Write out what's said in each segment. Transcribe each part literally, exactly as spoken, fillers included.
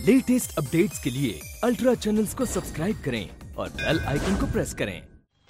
Latest updates के लिए ultra channels को सब्सक्राइब करें और बेल आइकन को प्रेस करें।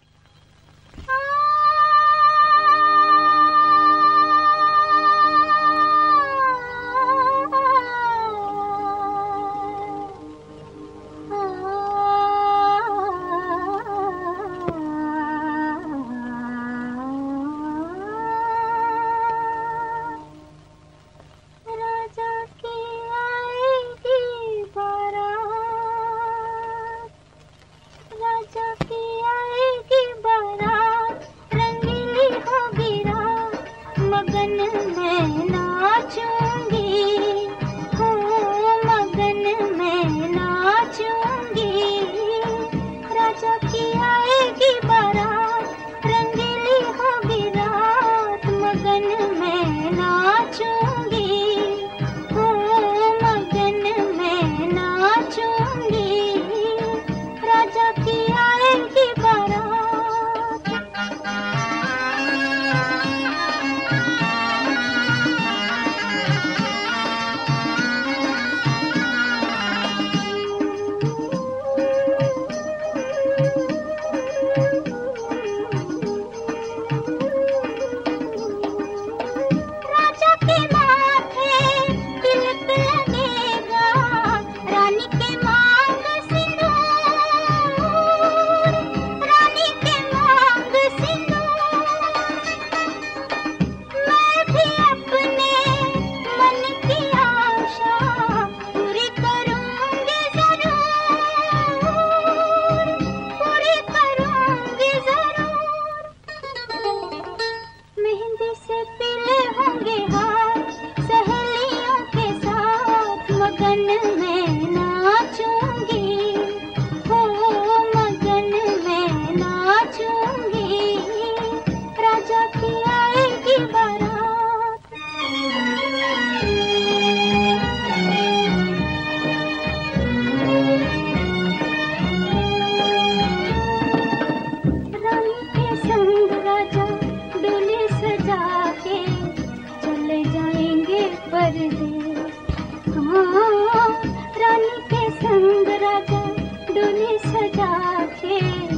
रानी के संग राजा डोली सजा के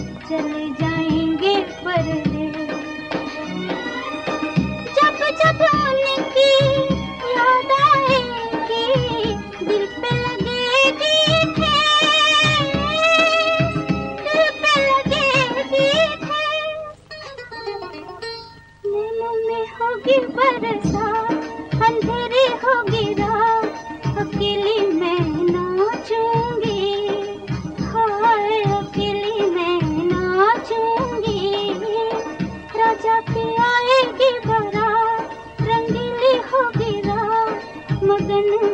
चले जाएंगे परदेस। जब जब उनकी याद आएगी दिल पे लगेगी ठेस, दिल पे लगेगी ठेस। नैनों में होगी बरसात, अंधेरी होगी रात, अकेली मैं नाचूंगी, हाय अकेली मैं नाचूंगी। राजा की आएगी बारात, रंगीली होगी रात, मगन